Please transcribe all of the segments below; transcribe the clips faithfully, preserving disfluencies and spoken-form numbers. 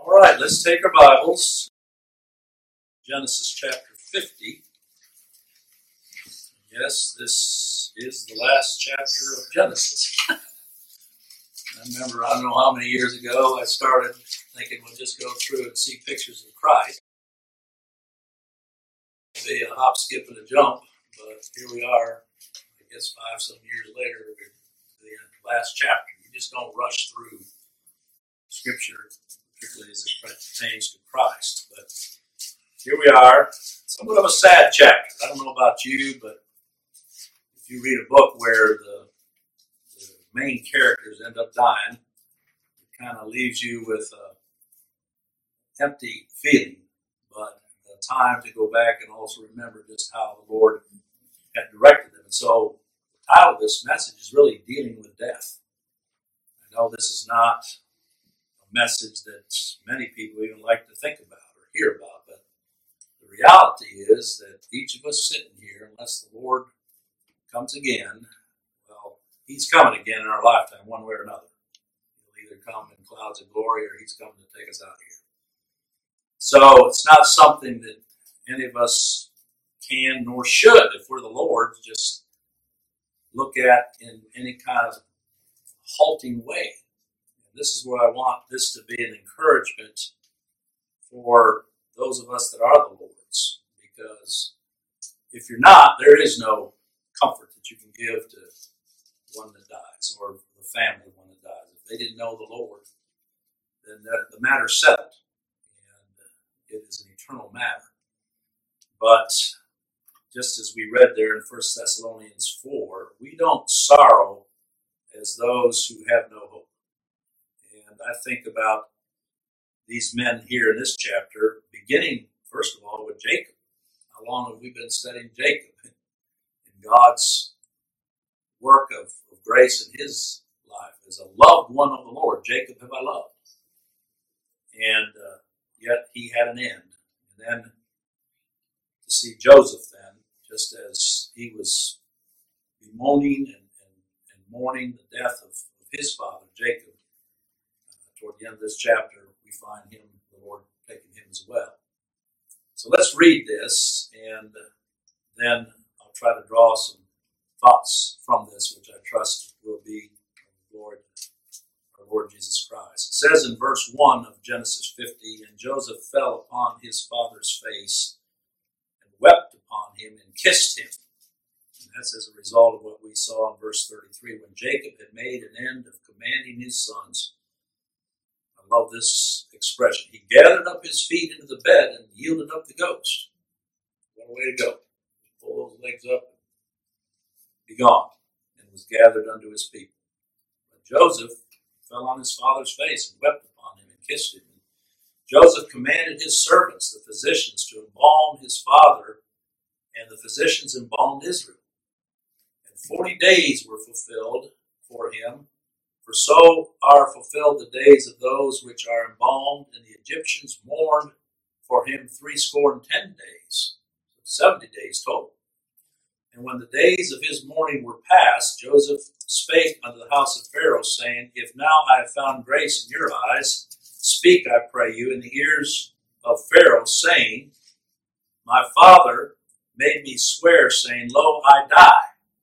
All right, let's take our Bibles. Genesis chapter fifty. Yes, this is the last chapter of Genesis. I remember, I don't know how many years ago, I started thinking we'll just go through and see pictures of Christ. It'll be a hop, skip, and a jump, but here we are, I guess five some years later, the last chapter. You just don't rush through Scripture, particularly as it pertains to Christ. But here we are, somewhat of a sad chapter. I don't know about you, but if you read a book where the, the main characters end up dying, it kind of leaves you with an empty feeling. But the time to go back and also remember just how the Lord had directed them. And so the title of this message is really dealing with death. I know this is not message that many people even like to think about or hear about, but the reality is that each of us sitting here, unless the Lord comes again, well, He's coming again in our lifetime one way or another. He'll either come in clouds of glory or He's coming to take us out of here. So it's not something that any of us can nor should, if we're the Lord, just look at in any kind of halting way. This is where I want this to be an encouragement for those of us that are the Lord's. Because if you're not, there is no comfort that you can give to one that dies or the family of one that dies. If they didn't know the Lord, then the, the matter's settled. And it is an eternal matter. But just as we read there in First Thessalonians four, we don't sorrow as those who have no hope. And I think about these men here in this chapter, beginning, first of all, with Jacob. How long have we been studying Jacob and God's work of, of grace in his life? As a loved one of the Lord, Jacob have I loved. And uh, yet he had an end. And then to see Joseph then, just as he was bemoaning and, and, and mourning the death of, of his father, Jacob, toward the end of this chapter, we find him, the Lord, taking him as well. So let's read this, and then I'll try to draw some thoughts from this, which I trust will be of Lord, our Lord Jesus Christ. It says in verse one of Genesis fifty, "And Joseph fell upon his father's face, and wept upon him, and kissed him." And that's as a result of what we saw in verse thirty-three, when Jacob had made an end of commanding his sons. I love this expression. He gathered up his feet into the bed and yielded up the ghost. What a way to go. Pull those legs up and be gone. And was gathered unto his people. But Joseph fell on his father's face and wept upon him and kissed him. And Joseph commanded his servants, the physicians, to embalm his father, and the physicians embalmed Israel. And forty days were fulfilled for him. For so are fulfilled the days of those which are embalmed, and the Egyptians mourned for him threescore and ten days, seventy days total. And when the days of his mourning were past, Joseph spake unto the house of Pharaoh, saying, If now I have found grace in your eyes, speak, I pray you, in the ears of Pharaoh, saying, My father made me swear, saying, Lo, I die.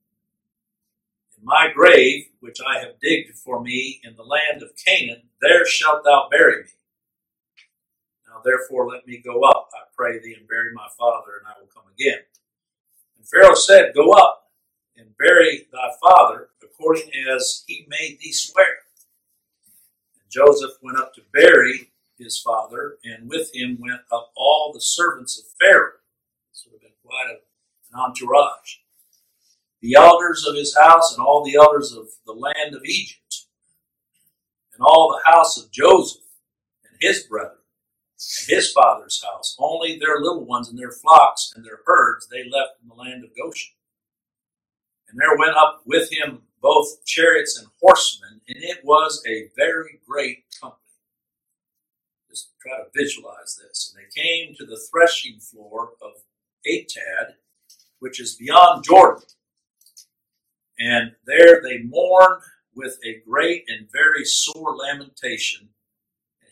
My grave, which I have digged for me in the land of Canaan, there shalt thou bury me. Now therefore let me go up, I pray thee, and bury my father, and I will come again. And Pharaoh said, Go up, and bury thy father, according as he made thee swear. And Joseph went up to bury his father, and with him went up all the servants of Pharaoh. This would have been quite an entourage. The elders of his house, and all the elders of the land of Egypt, and all the house of Joseph, and his brethren, and his father's house. Only their little ones and their flocks and their herds they left in the land of Goshen. And there went up with him both chariots and horsemen, and it was a very great company. Just try to visualize this. And they came to the threshing floor of Atad, which is beyond Jordan. And there they mourned with a great and very sore lamentation. And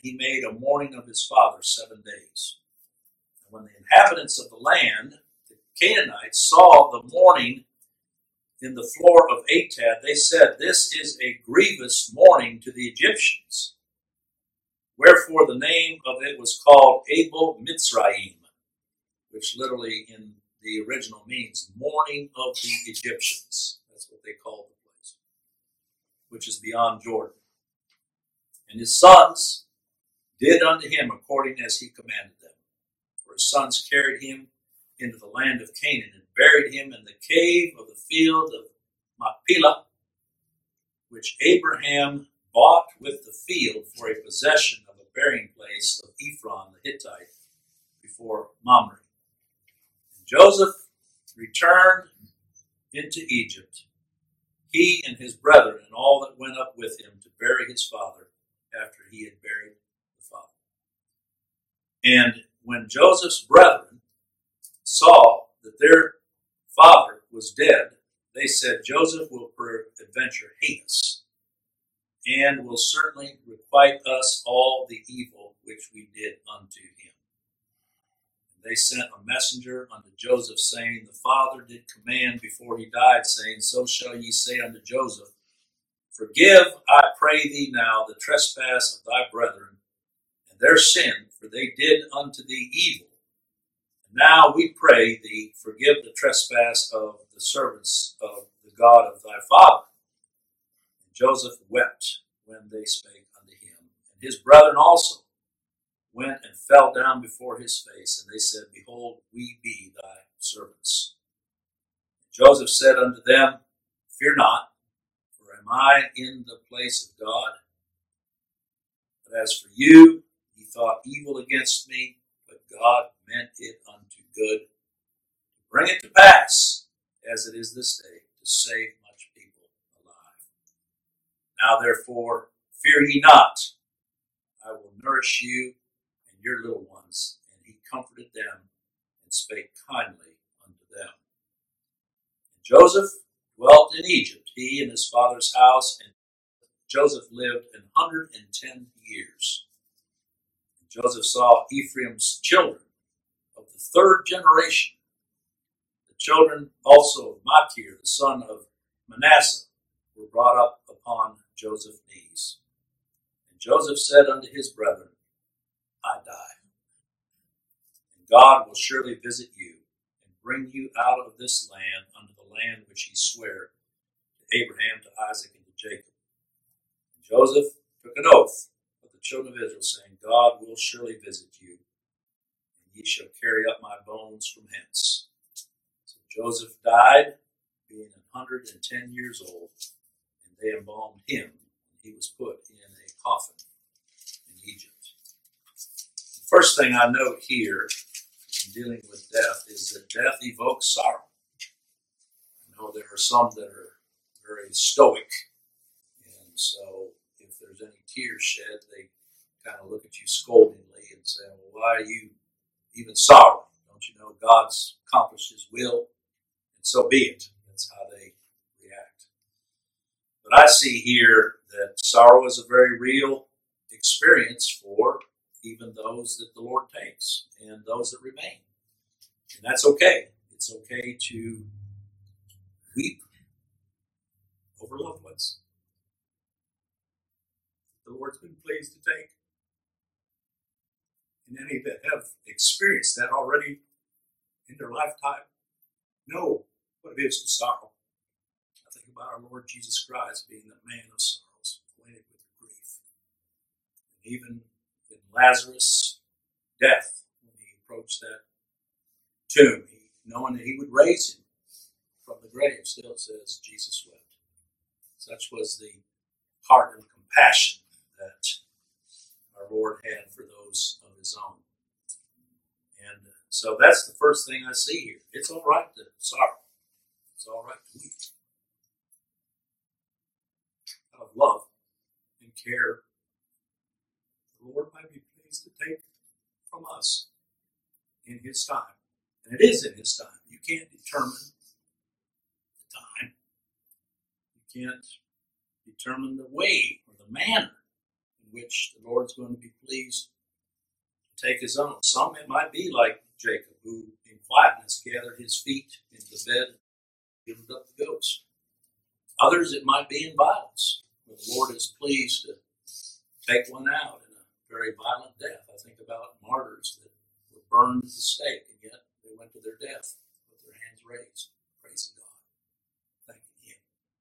he made a mourning of his father seven days. And when the inhabitants of the land, the Canaanites, saw the mourning in the floor of Atad, they said, "This is a grievous mourning to the Egyptians." Wherefore the name of it was called Abel Mitzrayim, which literally in the original means mourning of the Egyptians. That's what they called the place, which is beyond Jordan. And his sons did unto him according as he commanded them. For his sons carried him into the land of Canaan and buried him in the cave of the field of Machpelah, which Abraham bought with the field for a possession of a burying place of Ephron the Hittite before Mamre. And Joseph returned into Egypt, he and his brethren and all that went up with him to bury his father after he had buried the father. And when Joseph's brethren saw that their father was dead, they said, "Joseph will peradventure hate us, and will certainly requite us all the evil which we did unto him." And they sent a messenger unto Joseph, saying, "The father did command before he died, saying, So shall ye say unto Joseph, Forgive, I pray thee now, the trespass of thy brethren, and their sin, for they did unto thee evil. And now we pray thee, forgive the trespass of the servants of the God of thy father." And Joseph wept when they spake unto him. And his brethren also went and fell down before his face, and they said, "Behold, we be thy servants." And Joseph said unto them, "Fear not, for am I in the place of God? But as for you, ye thought evil against me, but God meant it unto good, to bring it to pass, as it is this day, to save much people alive. Now therefore, fear ye not, I will nourish you and your little ones." And he comforted them and spake kindly unto them. And Joseph dwelt in Egypt, he and his father's house, and Joseph lived an hundred and ten years. And Joseph saw Ephraim's children of the third generation, the children also of Machir, the son of Manasseh, were brought up upon Joseph's knees. And Joseph said unto his brethren, "I die, and God will surely visit you, and bring you out of this land unto the land which he sware to Abraham, to Isaac, and to Jacob." And Joseph took an oath of the children of Israel, saying, "God will surely visit you, and ye shall carry up my bones from hence." So Joseph died, being a hundred and ten years old, and they embalmed him, and he was put in a coffin in Egypt. The first thing I note here in dealing with death is that death evokes sorrow. I know there are some that are very stoic, and so if there's any tears shed, they kind of look at you scoldingly and say, "Well, why are you even sorrowing? Don't you know God's accomplished his will? And so be it." That's how they react. But I see here that sorrow is a very real experience for even those that the Lord takes and those that remain. And that's okay. It's okay to weep over loved ones the Lord's been pleased to take. And any that have experienced that already in their lifetime know what it is to sorrow. I think about our Lord Jesus Christ being the man of sorrows, acquainted with grief. And even in Lazarus' death, when he approached that tomb, he, knowing that he would raise him from the grave, still says Jesus wept. Such was the heart and compassion that our Lord had for those of his own. And so that's the first thing I see here. It's all right to sorrow. It's all right to weep. Out of love and care, the Lord might be pleased to take from us in his time. And it is in his time. You can't determine the time. You can't determine the way or the manner in which the Lord's going to be pleased to take his own. Some it might be like Jacob, who in quietness gathered his feet into the bed and given up the goats. Others it might be in violence, where the Lord is pleased to take one out in a very violent death. I think about martyrs that were burned at the stake, and yet they went to their death with their hands raised, praising God, thanking him.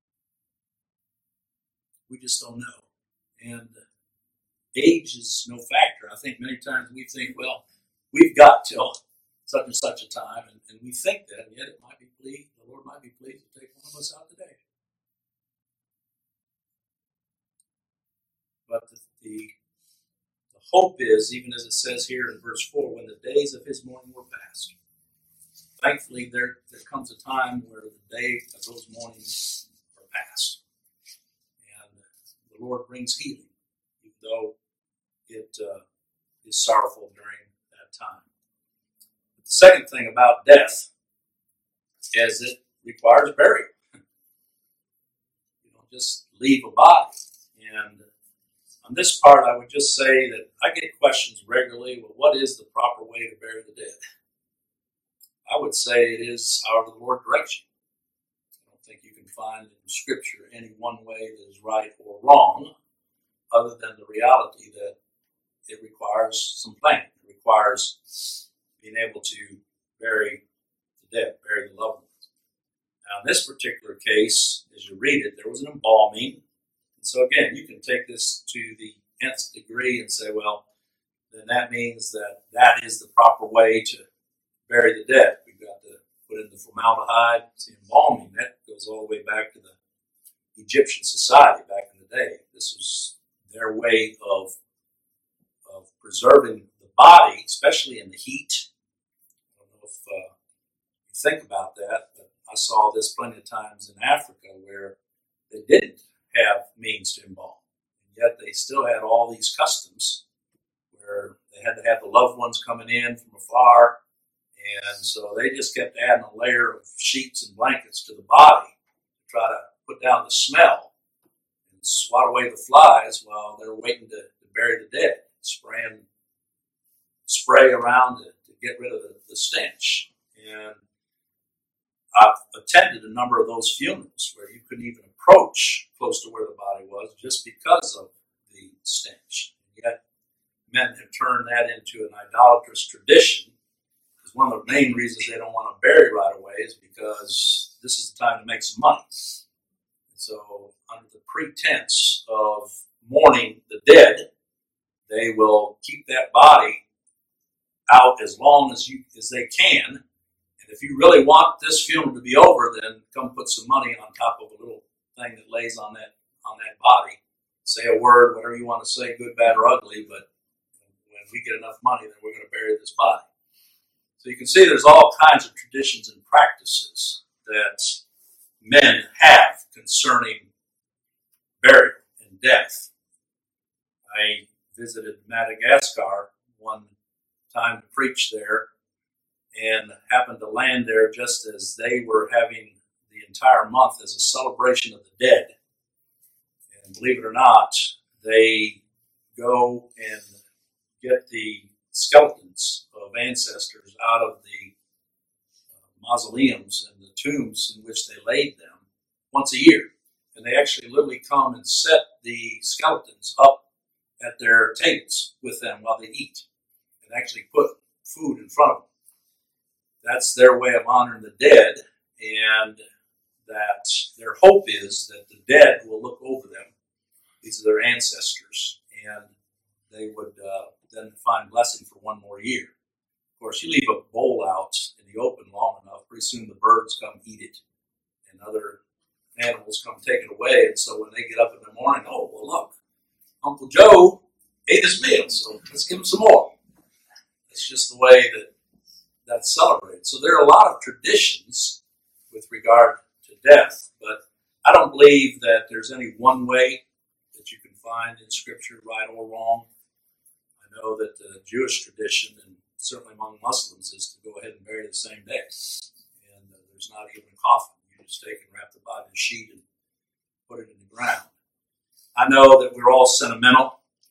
We just don't know. And age is no factor. I think many times we think, well, we've got till such and such a time, and, and we think that, and yet it might be pleased, the Lord might be pleased to take one of us out today. But the, the, the hope is, even as it says here in verse four, when the days of his mourning were past. Thankfully, there, there comes a time where the day of those mournings are past. And the Lord brings healing, even though it uh, is sorrowful during that time. But the second thing about death is it requires burial. You don't just leave a body. And on this part, I would just say that I get questions regularly, well, what is the proper way to bury the dead? I would say it is however the Lord directs you. I don't think you can find in Scripture any one way that is right or wrong, other than the reality that it requires some planning. It requires being able to bury the dead, bury the loved ones. Now, in this particular case, as you read it, there was an embalming. And so again, you can take this to the nth degree and say, well, then that means that that is the proper way to bury the dead. We've got to put in the formaldehyde. The embalming, that goes all the way back to the Egyptian society back in the day. This was their way of, of preserving the body, especially in the heat. I don't know if uh, you think about that, but I saw this plenty of times in Africa where they didn't have means to embalm. And yet they still had all these customs where they had to have the loved ones coming in from afar. And so they just kept adding a layer of sheets and blankets to the body to try to put down the smell and swat away the flies while they're waiting to, to bury the dead, spraying spray around to, to get rid of the, the stench. And I've attended a number of those funerals where you couldn't even approach close to where the body was just because of the stench. And yet men have turned that into an idolatrous tradition. Because one of the main reasons they don't want to bury right away is because this is the time to make some money. And so under the pretense of mourning the dead, they will keep that body out as long as you as they can. And if you really want this funeral to be over, then come put some money on top of a little thing that lays on that on that body. Say a word, whatever you want to say, good, bad, or ugly, but when we get enough money, then we're going to bury this body. So you can see there's all kinds of traditions and practices that men have concerning burial and death. I visited Madagascar one time to preach there, and happened to land there just as they were having the entire month as a celebration of the dead. And believe it or not, they go and get the skeletons of ancestors out of the uh, mausoleums and the tombs in which they laid them once a year. And they actually literally come and set the skeletons up at their tables with them while they eat, and actually put food in front of them. That's their way of honoring the dead, and that their hope is that the dead will look over them. These are their ancestors, and they would uh, then find blessing for one more year. Of course, you leave a bowl out in the open long enough, pretty soon the birds come eat it, and other animals come take it away. And so when they get up in the morning, oh, well, look, Uncle Joe ate his meal, so let's give him some more. It's just the way that that's celebrated. So there are a lot of traditions with regard to death, but I don't believe that there's any one way that you can find in Scripture, right or wrong. I know that the Jewish tradition, and certainly among Muslims, is to go ahead and bury the same day. And uh, there's not even a coffin. You just take and wrap the body in a sheet and put it in the ground. I know that we're all sentimental,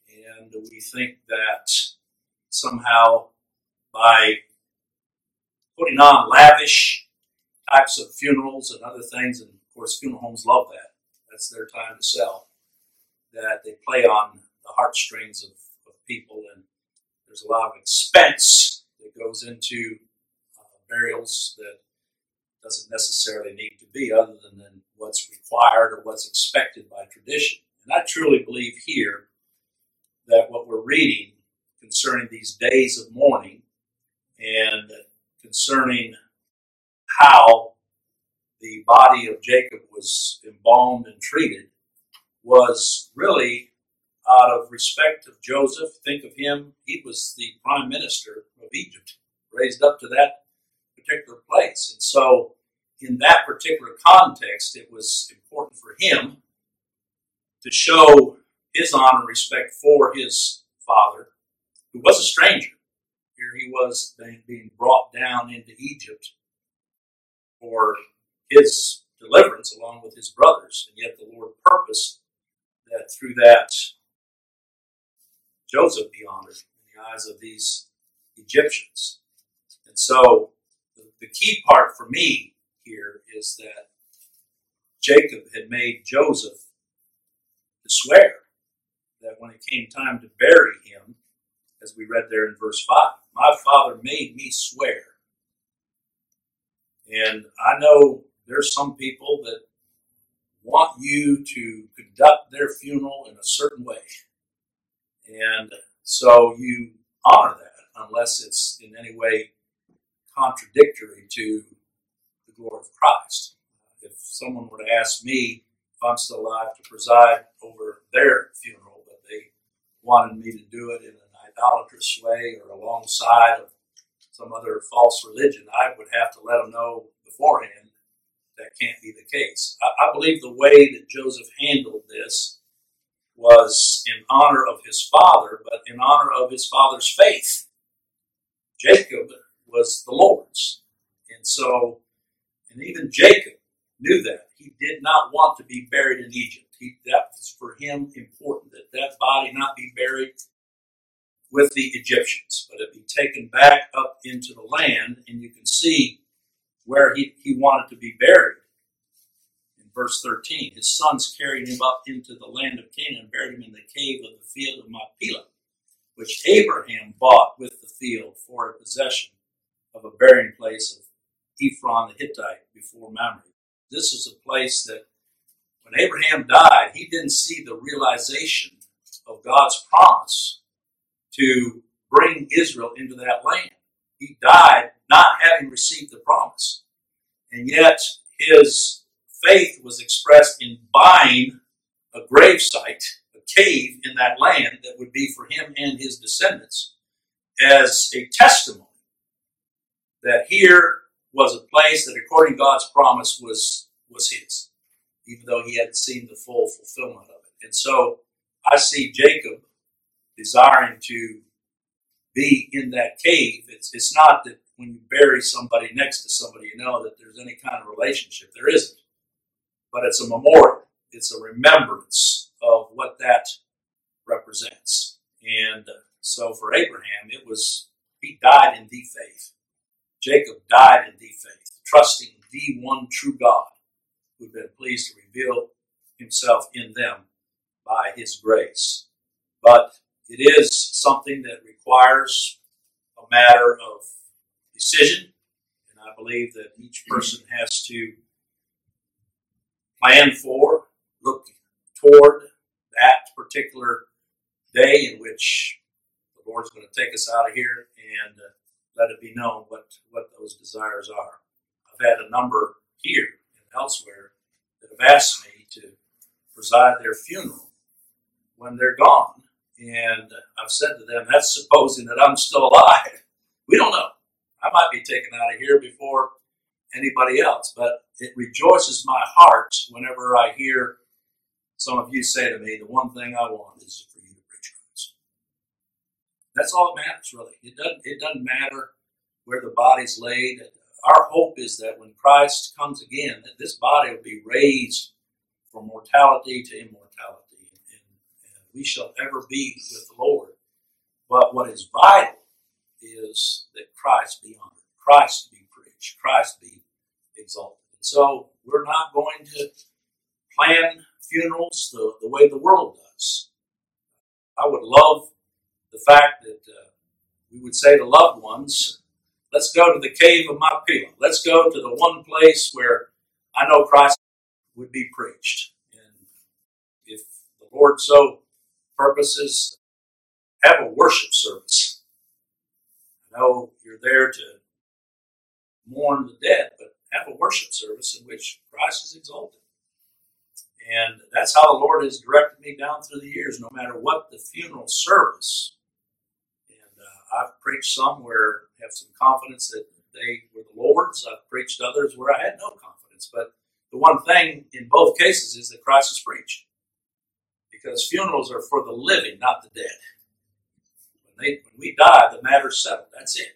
And we think that somehow by putting on lavish types of funerals and other things, and of course funeral homes love that, that's their time to sell, that they play on the heartstrings of, of people, and there's a lot of expense that goes into uh, burials that doesn't necessarily need to be other than, than what's required or what's expected by tradition. And I truly believe here that what we're reading concerning these days of mourning and concerning how the body of Jacob was embalmed and treated was really out of respect of Joseph. Think of him, he was the prime minister of Egypt, raised up to that particular place. And so in that particular context, it was important for him to show his honor and respect for his father, who was a stranger. Here he was being brought down into Egypt for his deliverance along with his brothers, and yet the Lord purposed that through that Joseph be honored in the eyes of these Egyptians. And so the, the key part for me here is that Jacob had made Joseph to swear that when it came time to bury him, as we read there in verse five, my father made me swear. And I know there's some people that want you to conduct their funeral in a certain way. And so you honor that unless it's in any way contradictory to the glory of Christ. If someone were to ask me if I'm still alive to preside over their funeral, but they wanted me to do it in an idolatrous way or alongside of some other false religion, I would have to let them know beforehand that can't be the case. I, I believe the way that Joseph handled this was in honor of his father, but in honor of his father's faith. Jacob was the Lord's. And so, and even Jacob knew that. He did not want to be buried in Egypt. He, that was for him important, that that body not be buried with the Egyptians, but it be taken back up into the land, and you can see where he, he wanted to be buried. In verse thirteen, his sons carried him up into the land of Canaan and buried him in the cave of the field of Machpelah, which Abraham bought with the field for a possession of a burying place of Ephron the Hittite before Mamre. This is a place that when Abraham died, he didn't see the realization of God's promise to bring Israel into that land. He died not having received the promise. And yet his faith was expressed in buying a gravesite, a cave in that land that would be for him and his descendants as a testimony that here was a place that according to God's promise was, was his, even though he hadn't seen the full fulfillment of it. And so I see Jacob desiring to be in that cave. It's, it's not that when you bury somebody next to somebody, you know that there's any kind of relationship. There isn't. But it's a memorial. It's a remembrance of what that represents. And so for Abraham, it was, he died in the faith. Jacob died in the faith, trusting the one true God who had been pleased to reveal himself in them by his grace. But it is something that requires a matter of decision, and I believe that each person has to plan for, look toward that particular day in which the Lord's going to take us out of here and uh, let it be known what, what those desires are. I've had a number here and elsewhere that have asked me to preside their funeral when they're gone. And I've said to them, that's supposing that I'm still alive. We don't know. I might be taken out of here before anybody else. But it rejoices my heart whenever I hear some of you say to me, the one thing I want is for you to preach Christ. That's all that matters, really. It doesn't, it doesn't matter where the body's laid. Our hope is that when Christ comes again, that this body will be raised from mortality to immortality. And, and we shall ever be with the Lord. But what is vital is that Christ be honored, Christ be preached, Christ be exalted. And so we're not going to plan funerals the, the way the world does. I would love the fact that uh, we would say to loved ones, let's go to the cave of Machpelah. Let's go to the one place where I know Christ would be preached. And if the Lord so purposes, have a worship service. I know you're there to mourn the dead, but have a worship service in which Christ is exalted. And that's how the Lord has directed me down through the years, no matter what the funeral service. And uh, I've preached some where I have some confidence that they were the Lord's. I've preached others where I had no confidence. But the one thing in both cases is that Christ is preached. Because funerals are for the living, not the dead. When, they, when we die, the matter's settled. That's it.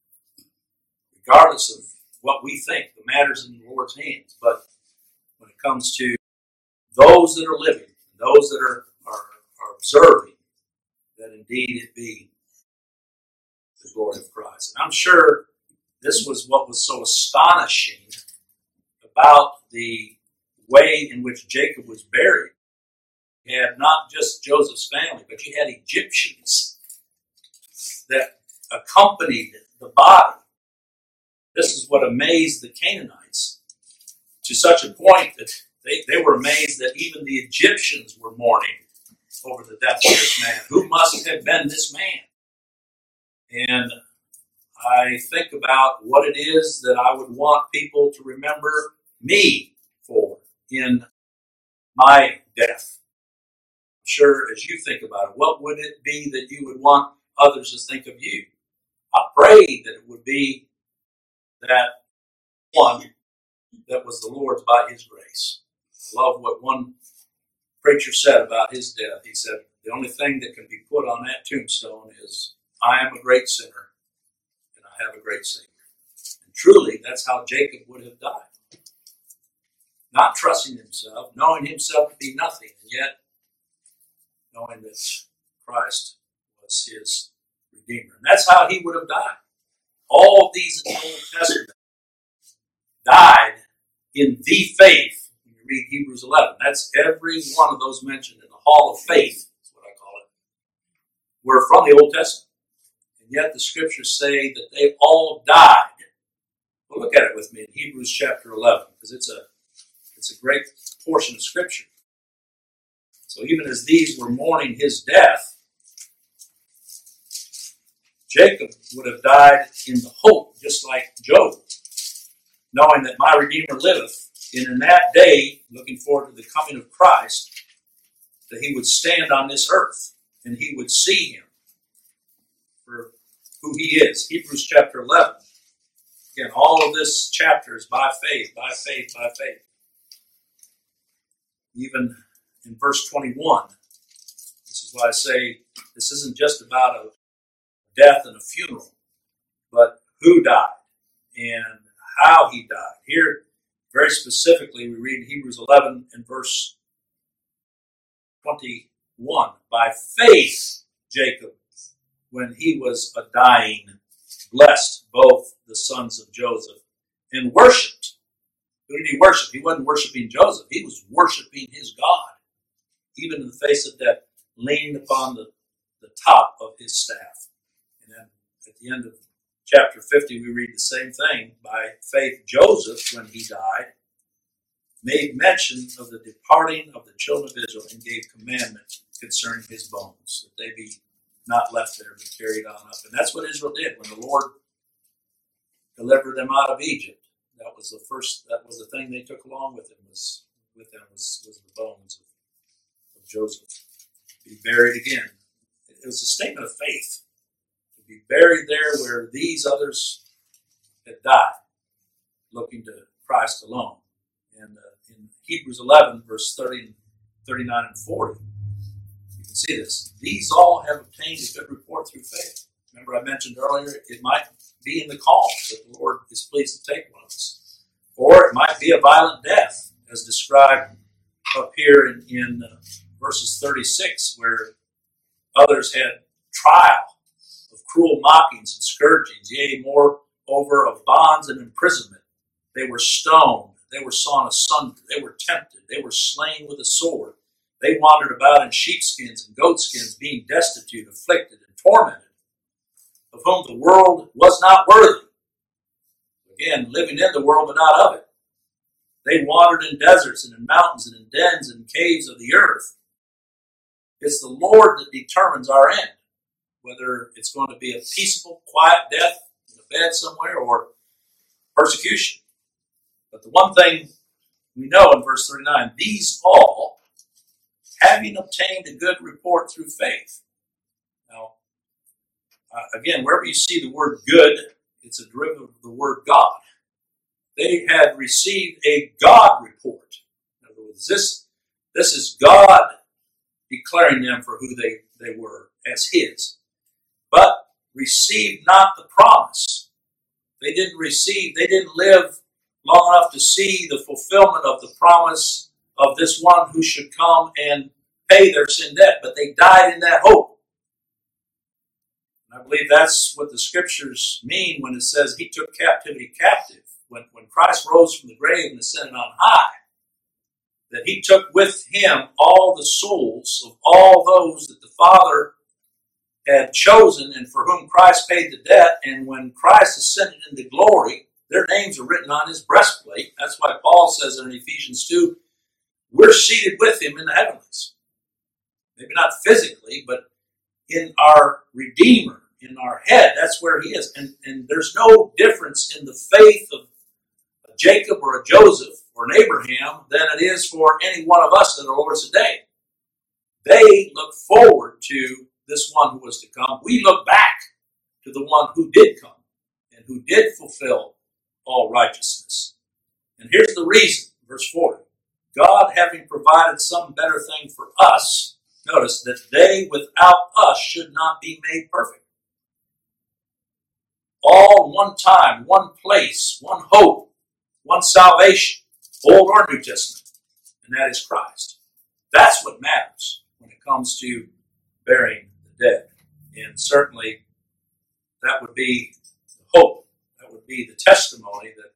Regardless of what we think, the matter's in the Lord's hands. But when it comes to those that are living, those that are, are, are observing, that indeed it be the glory of Christ. And I'm sure this was what was so astonishing about the way in which Jacob was buried. You had not just Joseph's family, but you had Egyptians that accompanied the body. This is what amazed the Canaanites to such a point that they, they were amazed that even the Egyptians were mourning over the death of this man. Who must have been this man? And I think about what it is that I would want people to remember me for in my death. Sure, as you think about it, what would it be that you would want others to think of you? I pray that it would be that one that was the Lord's by His grace. I love what one preacher said about his death. He said, the only thing that can be put on that tombstone is, I am a great sinner and I have a great Savior. And truly, that's how Jacob would have died. Not trusting himself, knowing himself to be nothing, and yet knowing that Christ was his Redeemer. And that's how he would have died. All of these in the Old Testament died in the faith. When you read Hebrews eleven, that's every one of those mentioned in the Hall of Faith, is what I call it, were from the Old Testament. And yet the Scriptures say that they all died. Well, look at it with me in Hebrews chapter eleven, because it's a, it's a great portion of Scripture. So even as these were mourning his death, Jacob would have died in the hope, just like Job, knowing that my Redeemer liveth, and in that day, looking forward to the coming of Christ, that he would stand on this earth, and he would see him for who he is. Hebrews chapter eleven. Again, all of this chapter is by faith, by faith, by faith. Even in verse twenty-one, this is why I say this isn't just about a death and a funeral, but who died and how he died. Here, very specifically, we read Hebrews eleven and verse twenty-one. By faith, Jacob, when he was a dying, blessed both the sons of Joseph and worshipped. Who did he worship? He wasn't worshiping Joseph. He was worshiping his God. Even in the face of death, leaned upon the, the top of his staff. And then at the end of chapter fifty, we read the same thing. By faith, Joseph, when he died, made mention of the departing of the children of Israel and gave commandment concerning his bones, that they be not left there, but carried on up. And that's what Israel did when the Lord delivered them out of Egypt. That was the first, that was the thing they took along with them, was with them was, was the bones of, of Joseph. To be buried again. It was a statement of faith. To be buried there where these others had died, looking to Christ alone. And uh, in Hebrews eleven, verse thirty, thirty-nine and forty, you can see this. These all have obtained a good report through faith. Remember I mentioned earlier, it might be in the calm that the Lord is pleased to take one of us. Or it might be a violent death, as described up here in, in uh, verses thirty-six, where others had trial of cruel mockings and scourgings, yea, moreover of bonds and imprisonment. They were stoned, they were sawn asunder, they were tempted, they were slain with a sword. They wandered about in sheepskins and goatskins, being destitute, afflicted, and tormented, of whom the world was not worthy. Again, living in the world, but not of it. They wandered in deserts and in mountains and in dens and caves of the earth. It's the Lord that determines our end, whether it's going to be a peaceable, quiet death in a bed somewhere or persecution. But the one thing we know in verse thirty-nine, these all, having obtained a good report through faith. Now, uh, again, wherever you see the word good, it's a derivative of the word God. They had received a God report. In other words, this, this is God declaring them for who they, they were as His. But received not the promise. They didn't receive, they didn't live long enough to see the fulfillment of the promise of this one who should come and pay their sin debt. But they died in that hope. And I believe that's what the scriptures mean when it says He took captivity captive. When, when Christ rose from the grave and ascended on high, that He took with Him all the souls of all those that the Father had chosen and for whom Christ paid the debt. And when Christ ascended into glory, their names are written on His breastplate. That's why Paul says in Ephesians two, we're seated with Him in the heavenlies. Maybe not physically, but in our Redeemer, in our head. That's where He is. And, and there's no difference in the faith of a Jacob or a Joseph or an Abraham than it is for any one of us that are Lord's today. They look forward to this one who was to come. We look back to the one who did come and who did fulfill all righteousness. And here's the reason, verse forty. God having provided some better thing for us, notice that they without us should not be made perfect. All one time, one place, one hope, one salvation, Old or New Testament, and that is Christ. That's what matters when it comes to burying the dead. And certainly that would be the hope, that would be the testimony that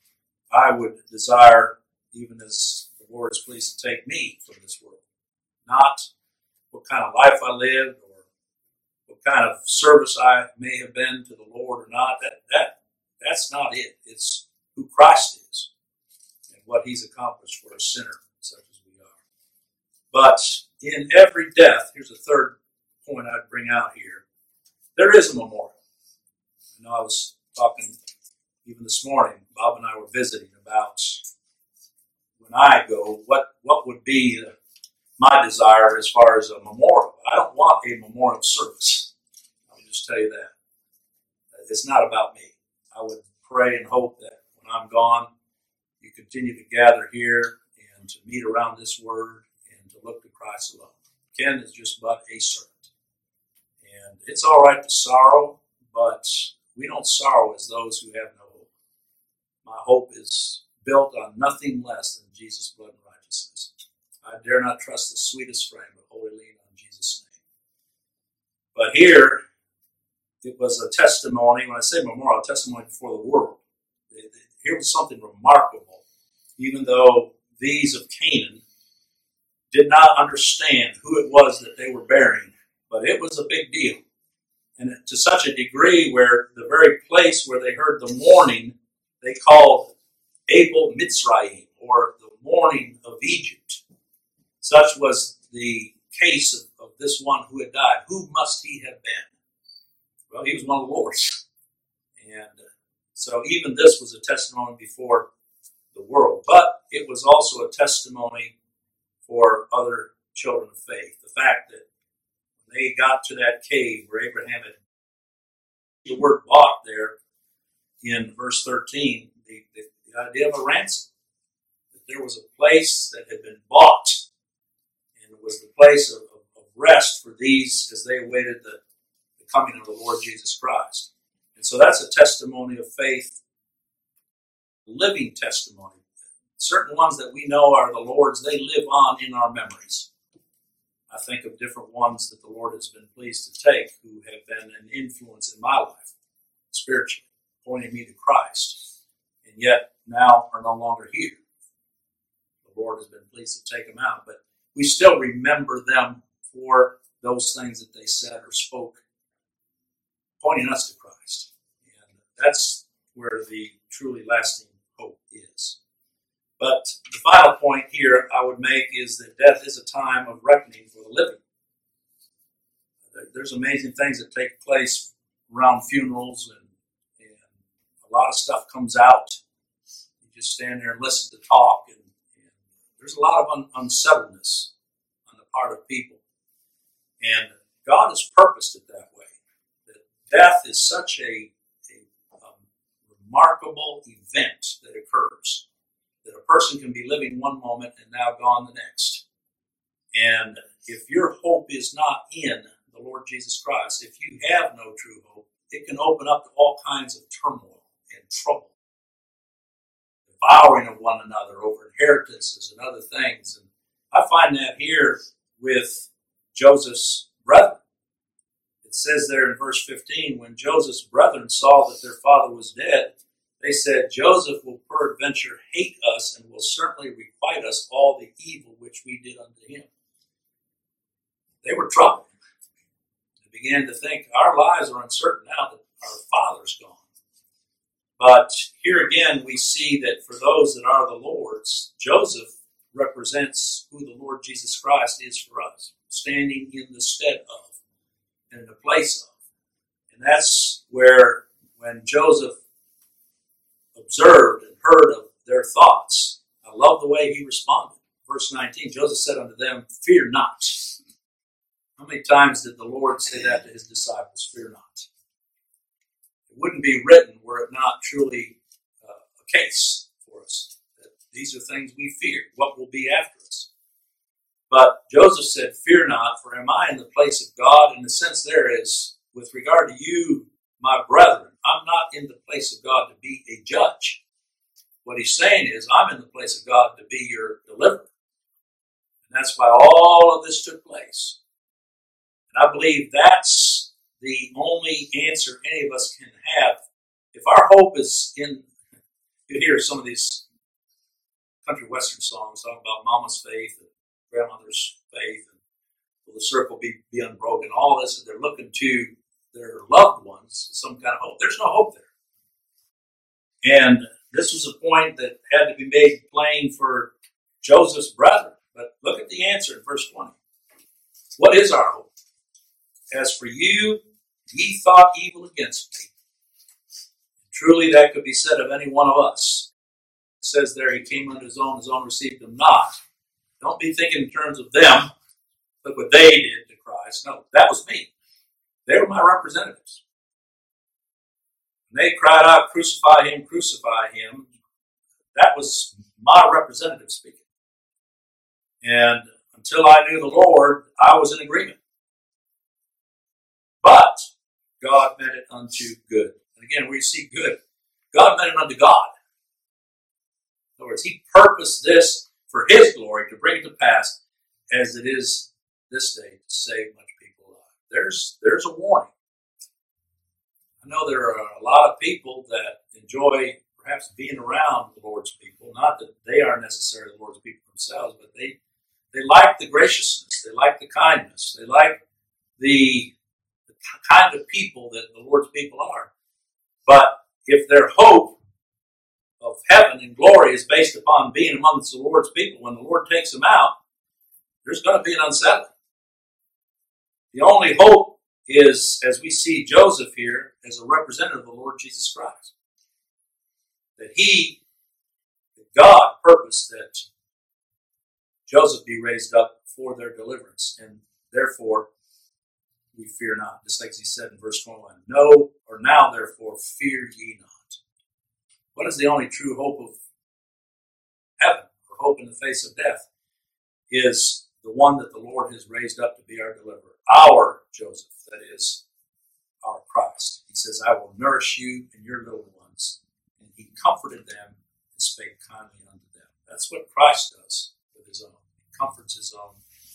I would desire, even as the Lord is pleased to take me from this world. Not what kind of life I lived or what kind of service I may have been to the Lord or not. That that that's not it. It's who Christ is and what He's accomplished for a sinner such as we are. But in every death, here's a third point I'd bring out here. There is a memorial. I know I was talking even this morning, Bob and I were visiting about when I go, what, what would be the, my desire as far as a memorial. I don't want a memorial service. I'll just tell you that. It's not about me. I would pray and hope that when I'm gone, you continue to gather here and to meet around this word and to look to Christ alone. Ken is just but a servant. And it's all right to sorrow, but we don't sorrow as those who have no hope. My hope is built on nothing less than Jesus' blood and righteousness. I dare not trust the sweetest frame, but wholly lean on Jesus' name. But here, it was a testimony. When I say memorial, a testimony before the world. Here was something remarkable, even though these of Canaan did not understand who it was that they were burying. But it was a big deal. And to such a degree where the very place where they heard the mourning, they called Abel Mitzrayim, or the mourning of Egypt. Such was the case of, of this one who had died. Who must he have been? Well, he was one of the Lord's. And so even this was a testimony before the world. But it was also a testimony for other children of faith. The fact that when they got to that cave where Abraham had, the word bought there in verse thirteen, the, the, the idea of a ransom. That there was a place that had been bought, and it was the place of, of, of rest for these as they awaited the, the coming of the Lord Jesus Christ. And so that's a testimony of faith, living testimony. Certain ones that we know are the Lord's, they live on in our memories. I think of different ones that the Lord has been pleased to take who have been an influence in my life, spiritually, pointing me to Christ, and yet now are no longer here. The Lord has been pleased to take them out, but we still remember them for those things that they said or spoke, pointing us to Christ. And that's where the truly lasting hope is. But the final point here I would make is that death is a time of reckoning for the living. There's amazing things that take place around funerals, and, and a lot of stuff comes out. You just stand there and listen to talk, and, and there's a lot of un, unsettledness on the part of people. And God has purposed it that way. That death is such a, a um, remarkable event that occurs, that a person can be living one moment and now gone the next. And if your hope is not in the Lord Jesus Christ, if you have no true hope, it can open up to all kinds of turmoil and trouble, devouring of one another over inheritances and other things. And I find that here with Joseph's brethren. It says there in verse fifteen, when Joseph's brethren saw that their father was dead, they said, Joseph will peradventure hate us and will certainly requite us all the evil which we did unto him. They were troubled. They began to think, our lives are uncertain now that our father's gone. But here again we see that for those that are the Lord's, Joseph represents who the Lord Jesus Christ is for us, standing in the stead of and in the place of. And that's where when Joseph observed and heard of their thoughts, I love the way he responded. Verse nineteen, Joseph said unto them, fear not. How many times did the Lord say that to his disciples? Fear not. It wouldn't be written were it not truly uh, a case for us. That these are things we fear. What will be after us? But Joseph said, fear not, for am I in the place of God? And the sense there is, with regard to you, my brethren, I'm not in the place of God to be a judge. What he's saying is, I'm in the place of God to be your deliverer. And that's why all of this took place. And I believe that's the only answer any of us can have. If our hope is in, you hear some of these country western songs talking about mama's faith and grandmother's faith, and will the circle be, be unbroken, all this, and they're looking to their loved ones, some kind of hope. There's no hope there. And this was a point that had to be made plain for Joseph's brethren. But look at the answer in verse twenty. What is our hope? As for you, ye thought evil against me. Truly that could be said of any one of us. It says there, he came unto his own, his own received him not. Don't be thinking in terms of them. Look what they did to Christ. No, that was me. They were my representatives. When they cried out, crucify him, crucify him, that was my representative speaking. And until I knew the Lord, I was in agreement. But God meant it unto good. And again, we see good. God meant it unto God. In other words, he purposed this for his glory to bring it to pass as it is this day to save much people alive. There's, there's a warning. I know there are a lot of people that enjoy perhaps being around the Lord's people. Not that they are necessarily the Lord's people themselves, but they, they like the graciousness. They like the kindness. They like the, the kind of people that the Lord's people are. But if their hope of heaven and glory is based upon being amongst the Lord's people, when the Lord takes them out, there's going to be an unsettling. The only hope is, as we see Joseph here, as a representative of the Lord Jesus Christ. That he, that God purposed that Joseph be raised up for their deliverance, and therefore we fear not. Just like he said in verse twenty-one, no, or now therefore fear ye not. What is the only true hope of heaven, or hope in the face of death? Is the one that the Lord has raised up to be our deliverer. Our Joseph, that is, our Christ. He says, I will nourish you and your little ones. And he comforted them and spake kindly unto them. That's what Christ does with his own. He comforts his own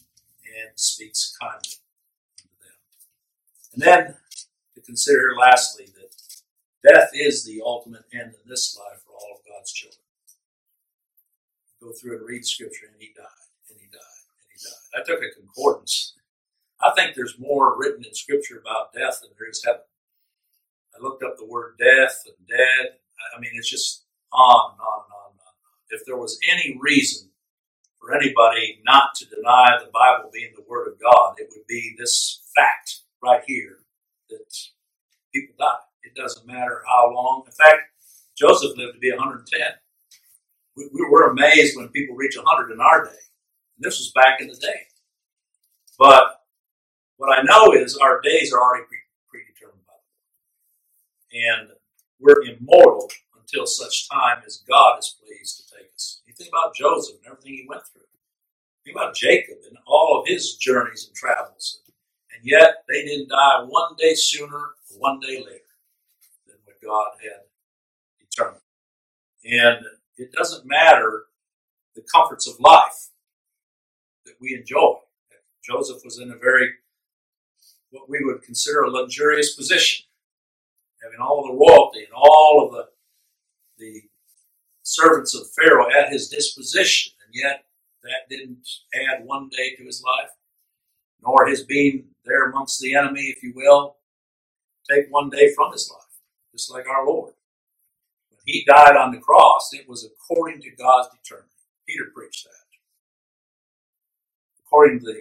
and speaks kindly to them. And then to consider lastly that death is the ultimate end in this life for all of God's children. Go through and read Scripture, and he died, and he died, and he died. I took a concordance. I think there's more written in Scripture about death than there is heaven. I looked up the word death and dead. I mean, it's just on and on and on and on. If there was any reason for anybody not to deny the Bible being the Word of God, it would be this fact right here that people die. It doesn't matter how long. In fact, Joseph lived to be one hundred ten. We, we were amazed when people reach one hundred in our day. And this was back in the day. But what I know is our days are already pre- predetermined by the Lord. And we're immortal until such time as God is pleased to take us. You think about Joseph and everything he went through. Think about Jacob and all of his journeys and travels. And yet they didn't die one day sooner or one day later than what God had determined. And it doesn't matter the comforts of life that we enjoy. Joseph was in a very, what we would consider a luxurious position, having all the royalty and all of the, the servants of Pharaoh at his disposition, and yet that didn't add one day to his life, nor his being there amongst the enemy, if you will, take one day from his life, just like our Lord. When he died on the cross, it was according to God's determination. Peter preached that. According to the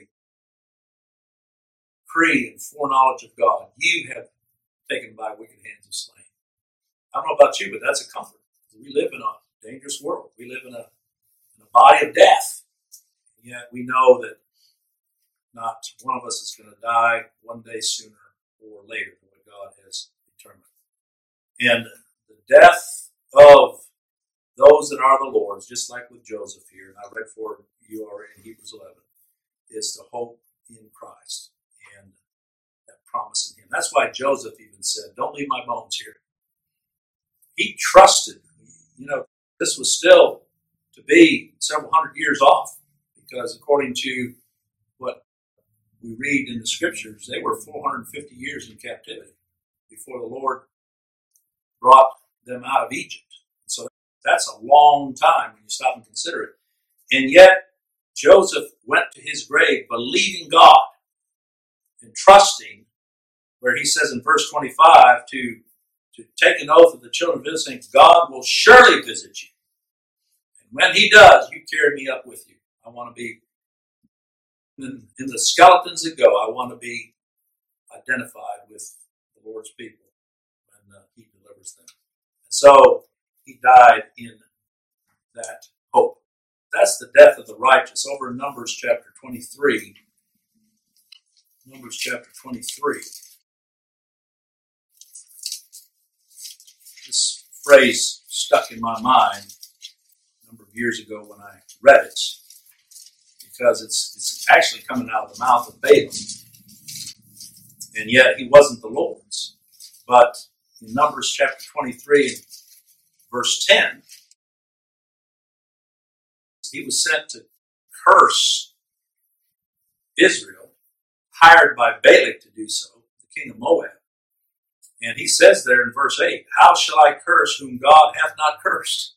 decree and foreknowledge of God, you have taken by wicked hands and slain. I don't know about you, but that's a comfort. We live in a dangerous world. We live in a, in a body of death. And yet we know that not one of us is going to die one day sooner or later than what God has determined. And the death of those that are the Lord's, just like with Joseph here, and I read for you already in Hebrews eleven, is to hope in Christ and that promise in him. That's why Joseph even said, don't leave my bones here. He trusted, you know, this was still to be several hundred years off, because according to what we read in the Scriptures, they were four hundred fifty years in captivity before the Lord brought them out of Egypt. So that's a long time when you stop and consider it. And yet, Joseph went to his grave believing God and trusting, where he says in verse twenty-five, to, to take an oath of the children of Israel, saying, God will surely visit you. And when he does, you carry me up with you. I want to be in, in the skeletons that go. I want to be identified with the Lord's people when uh, he delivers them. And so he died in that hope. That's the death of the righteous. Over in Numbers chapter twenty-three. Numbers chapter twenty-three. This phrase stuck in my mind a number of years ago when I read it, because it's, it's actually coming out of the mouth of Balaam. And yet he wasn't the Lord's. But in Numbers chapter twenty-three and verse ten, he was sent to curse Israel, hired by Balak to do so, the king of Moab. And he says there in verse eight, how shall I curse whom God hath not cursed?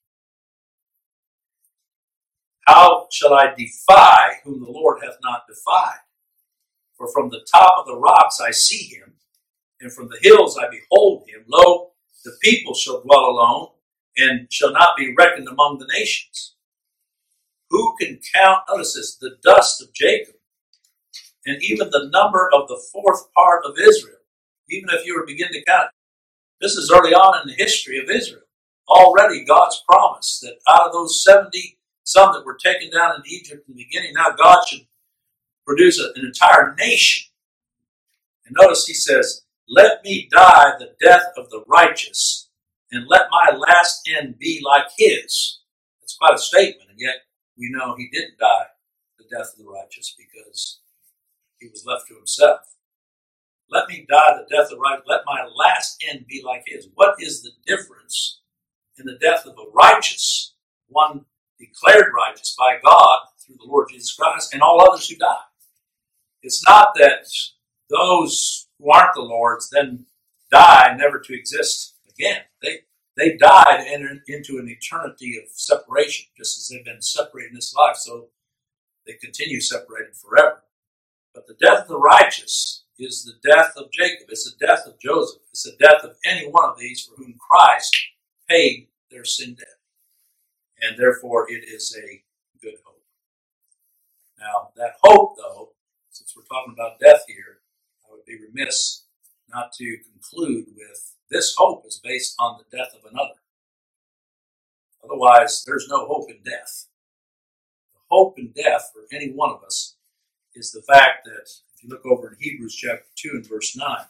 How shall I defy whom the Lord hath not defied? For from the top of the rocks I see him, and from the hills I behold him. Lo, the people shall dwell alone, and shall not be reckoned among the nations. Who can count, notice this, the dust of Jacob, and even the number of the fourth part of Israel? Even if you were to begin to count, this is early on in the history of Israel. Already God's promise that out of those seventy, some that were taken down into Egypt in the beginning, now God should produce an entire nation. And notice he says, let me die the death of the righteous, and let my last end be like his. That's quite a statement, and yet we know he didn't die the death of the righteous because he was left to himself. Let me die the death of the righteous. Let my last end be like his. What is the difference in the death of the righteous, one declared righteous by God through the Lord Jesus Christ, and all others who die? It's not that those who aren't the Lord's then die never to exist again. They they died and entered into an eternity of separation, just as they've been separated in this life, so they continue separated forever. But the death of the righteous is the death of Jacob. It's the death of Joseph. It's the death of any one of these for whom Christ paid their sin debt. And therefore it is a good hope. Now, that hope, though, since we're talking about death here, I would be remiss not to conclude with this hope is based on the death of another. Otherwise, there's no hope in death. The hope in death for any one of us is the fact that, if you look over in Hebrews chapter two and verse nine,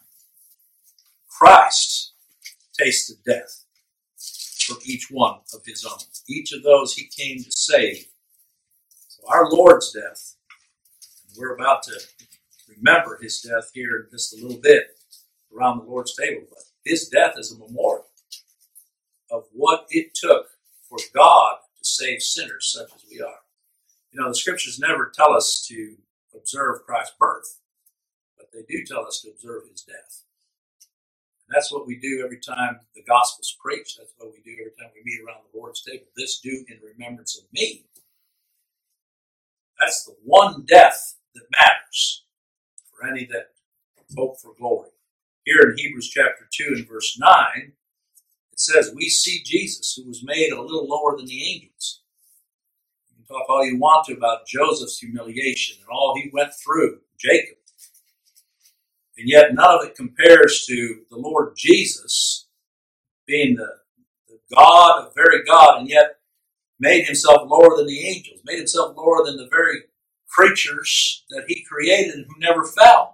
Christ tasted death for each one of his own. Each of those he came to save. So our Lord's death, and we're about to remember his death here in just a little bit around the Lord's table, but his death is a memorial of what it took for God to save sinners such as we are. You know, the scriptures never tell us to observe Christ's birth, but they do tell us to observe his death. And that's what we do every time the gospel's preached. That's what we do every time we meet around the Lord's table. This do in remembrance of me. That's the one death that matters for any that hope for glory. Here in Hebrews chapter two and verse nine, it says, we see Jesus, who was made a little lower than the angels. You can talk all you want to about Joseph's humiliation and all he went through, Jacob. And yet none of it compares to the Lord Jesus being the, the God of very God, and yet made himself lower than the angels, made himself lower than the very creatures that he created and who never fell.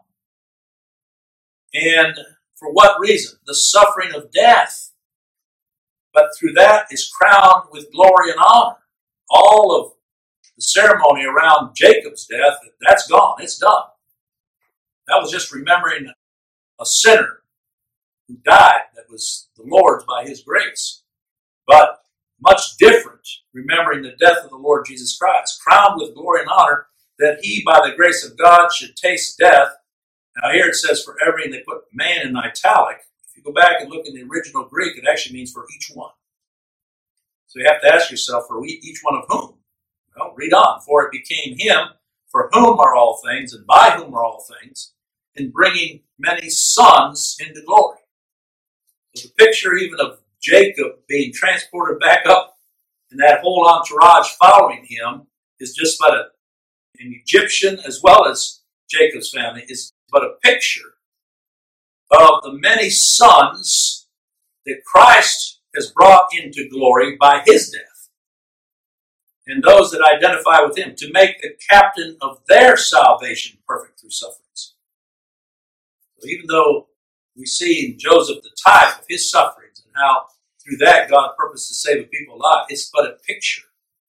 And for what reason? The suffering of death. But through that is crowned with glory and honor. All of the ceremony around Jacob's death, that's gone. It's done. That was just remembering a sinner who died that was the Lord's by his grace. But much different, remembering the death of the Lord Jesus Christ, crowned with glory and honor, that he, by the grace of God, should taste death. Now here it says for every, and they put man in italic. If you go back and look in the original Greek, it actually means for each one. So you have to ask yourself, for each one of whom? Well, read on. For it became him, for whom are all things, and by whom are all things, in bringing many sons into glory. So the picture even of Jacob being transported back up and that whole entourage following him is just but a, an Egyptian as well as Jacob's family is but a picture of the many sons that Christ has brought into glory by his death. And those that identify with him, to make the captain of their salvation perfect through sufferings. So even though we see in Joseph the type of his sufferings and how through that God purposed to save a people alive, it's but a picture,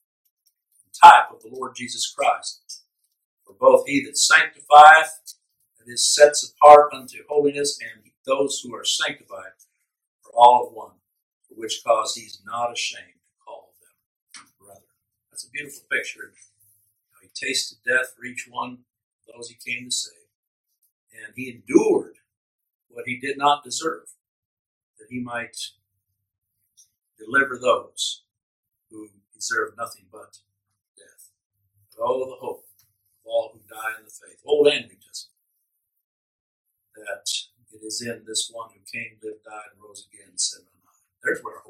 a type of the Lord Jesus Christ. For both he that sanctifieth, that is sets apart unto holiness, and those who are sanctified are all of one, for which cause he's not ashamed to call them brother. That's a beautiful picture. He tasted death for each one of those he came to save. And he endured what he did not deserve, that he might deliver those who deserve nothing but death. But oh, the hope of all who die in the faith, Old and New Testament, that it is in this one who came, lived, died, and rose again, set on high. There's where our